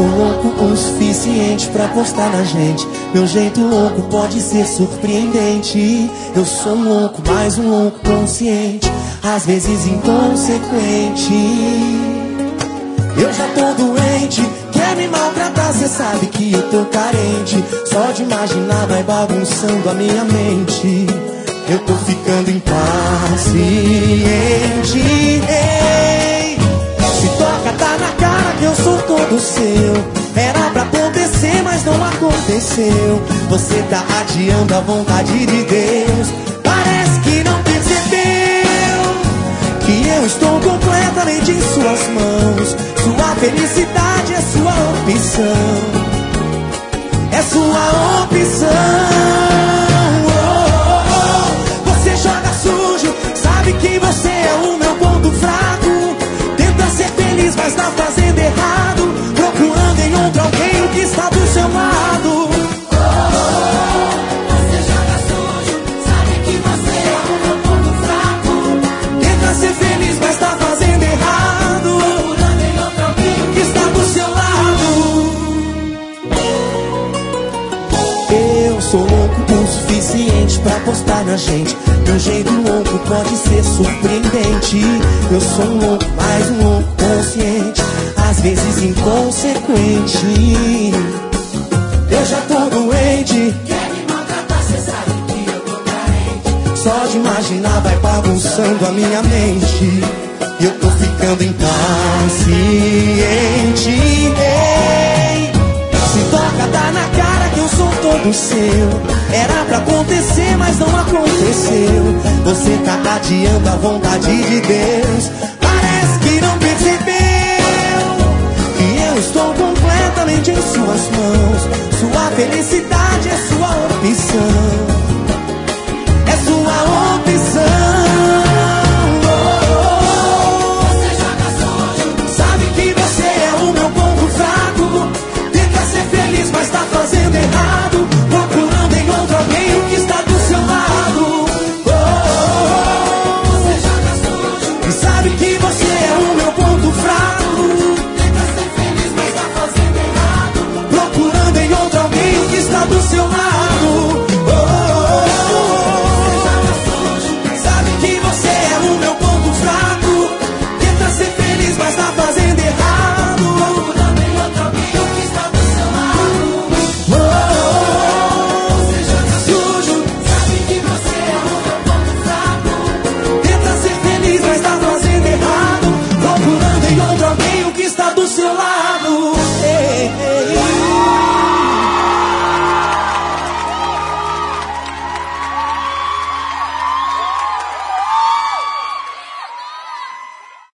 sou louco o suficiente pra apostar na gente. Meu jeito louco pode ser surpreendente. Eu sou um louco, mais um louco consciente, às vezes inconsequente. Eu já tô doente, quer me maltratar, cê sabe que eu tô carente. Só de imaginar vai bagunçando a minha mente. Eu tô ficando impaciente. Ei, se toca, tá na cara que eu sou todo seu. Era pra acontecer, mas não aconteceu. Você tá adiando a vontade de Deus. Parece que não percebeu que eu estou completamente em suas mãos. Sua felicidade é sua opção. É sua opção. Você joga sujo, sabe que você é o meu ponto fraco. Tenta ser feliz, mas tá fazendo errado, procurando em outro alguém o que está do seu lado. Você joga sujo, sabe que você é o meu ponto fraco. Tenta ser feliz, mas tá fazendo errado, procurando em outro alguém o que está do seu lado. Eu sou louco o suficiente pra apostar na gente. Meu jeito louco pode ser surpreendente. Eu sou um louco, mais um louco consciente, às vezes inconsequente. Eu já tô doente, quer me maltratar, cê sabe que eu tô carente. Só de imaginar vai bagunçando a minha mente. E eu tô ficando impaciente. Ei, se toca, tá na cara que eu sou todo seu. Era pra acontecer, mas não aconteceu. Você tá adiando a vontade de Deus. Parece que não percebeu que eu estou completamente em suas mãos. Sua felicidade é sua opção.